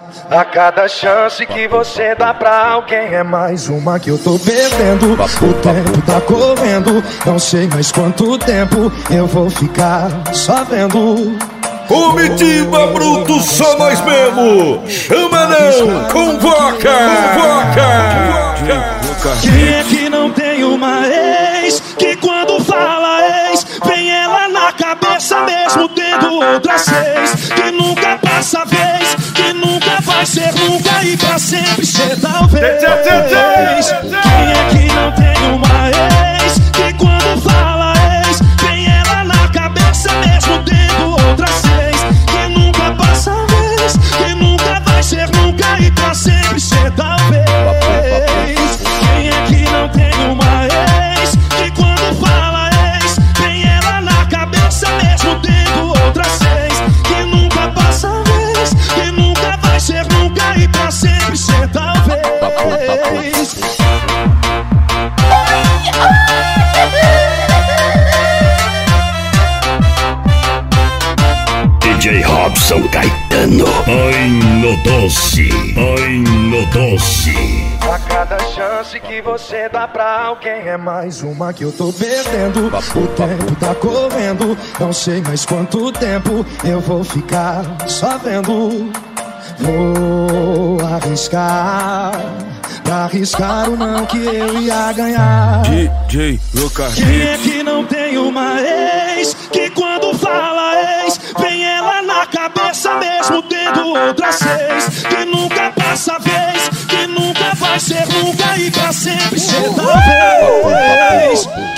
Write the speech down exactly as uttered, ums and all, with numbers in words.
A cada chance que você dá pra alguém é mais uma que eu tô perdendo. O tempo tá correndo, não sei mais quanto tempo eu vou ficar só vendo. Comitiva Bruto, só nós mesmo. Chama não, convoca, convoca. Quem é que não tem uma ex que quando fala ex vem ela na cabeça mesmo tendo outras seis? Que nunca passa vez, que nunca vai ser nunca e pra sempre ser talvez. Quem é que não tem uma ex que quando fala ex vem ela na cabeça mesmo tendo outras seis? Que nunca passa vez, que nunca vai ser nunca e pra sempre ser talvez. Quem é que não tem uma ex que quando fala ex vem ela na cabeça mesmo tendo outras seis? Que nunca passa vez, que nunca vai ser nunca e pra sempre ser talvez. D J Robson Caetano. Ai no doce, ai no doce. A cada chance que você dá pra alguém é mais uma que eu tô perdendo. O tempo tá correndo, não sei mais quanto tempo eu vou ficar só vendo. Vou arriscar, pra arriscar o não que eu ia ganhar. D J Lucas. Quem é que não tem uma ex que quando fala ex vem ela na cabeça mesmo tendo outras seis? Que nunca passa vez, que nunca vai ser nunca e pra sempre ser talvez.